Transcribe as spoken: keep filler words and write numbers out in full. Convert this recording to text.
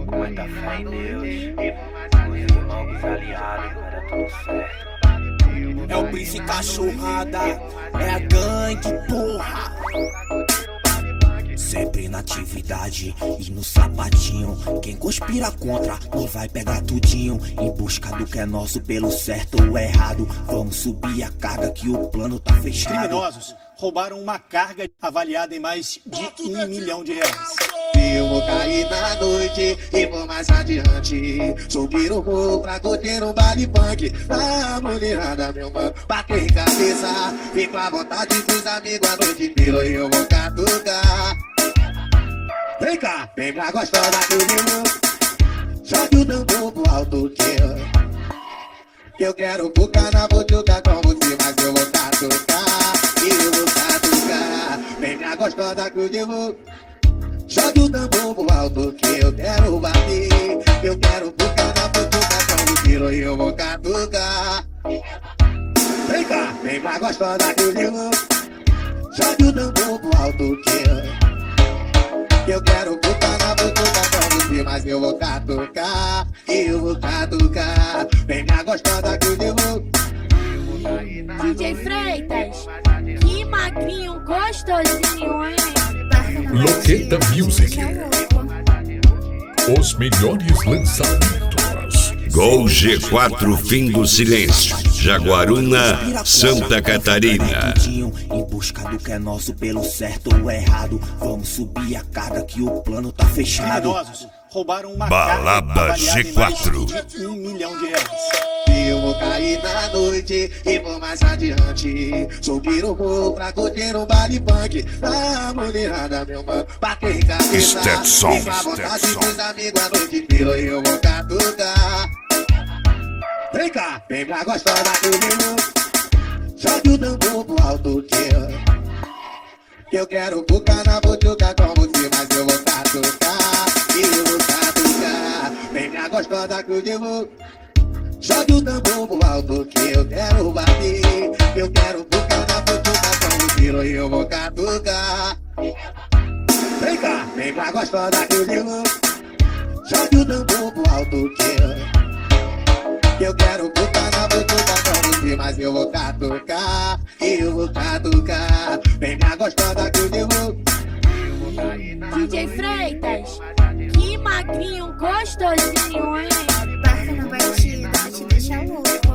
com muita fé em Deus, com os irmãos, com os aliados, vai dar tudo certo. É o Prince Cachorrada, é a gangue, porra. Sempre na atividade e no sapatinho. Quem conspira contra, nós vai pegar tudinho. Em busca do que é nosso, pelo certo ou errado. Vamos subir a carga que o plano tá fechado. Criminosos roubaram uma carga avaliada em mais de um milhão de reais. Eu vou cair na noite e vou mais adiante. Subir o morro pra curtir um baile punk. A mulherada, meu mano, bater cabeça. Fico à vontade com os amigos a noite inteira e eu vou catucar. Vem cá, vem pra gostosa que eu vivo. Jogue o tambor pro alto que eu Que eu quero bucar na botuca com você, mas eu vou catucar. E eu vou catucar. Vem pra gostosa que eu vivo. Jogue o tambor pro alto que eu quero bater. Eu quero bucar na botuca com você e eu vou catucar. Vem cá, vem pra gostosa que eu vivo. Jogue o tambor pro alto que eu Que eu quero botar na botuca com você, mas eu vou catucar, eu vou catucar. Vem minha gostosa que eu devo. D J Freitas, que magrinho gostosinho, hein? Loqueta Music. Os melhores lançamentos. Gol G quatro, fim do silêncio. Jaguaruna, Santa Catarina. Em busca do que é nosso, pelo certo ou errado. Vamos subir a carga que o plano tá fechado. Criminosos roubaram uma Balada carga avaliada G quatro. em mais de um milhão de reais. Eu vou cair na noite e vou mais adiante. Subir o morro pra curtir um baile punk. A mulherada, meu mano, bater cabeça. Stetson, Fico à vontade Stetson. com os amigos a noite inteira e eu vou catucar. Vem cá, vem pra gostosa que eu vivo. Jogue o tambor pro alto que eu Que eu quero bucar na botuca com você, mas eu vou catucar. E eu vou catucar. Vem pra gostosa que eu devo. Jogue o tambor pro alto que eu quero bater. Eu quero bucar na botuca com você e eu vou catucar. Vem cá, vem pra gostosa que eu devo. Jogue o tambor pro alto que eu Que eu quero botar na botuca com você, mas eu vou catucar, eu vou catucar. Vem minha gostosa que eu devo. D J Freitas, que magrinho gostosinho, hein? Barca na batida, te deixa louco.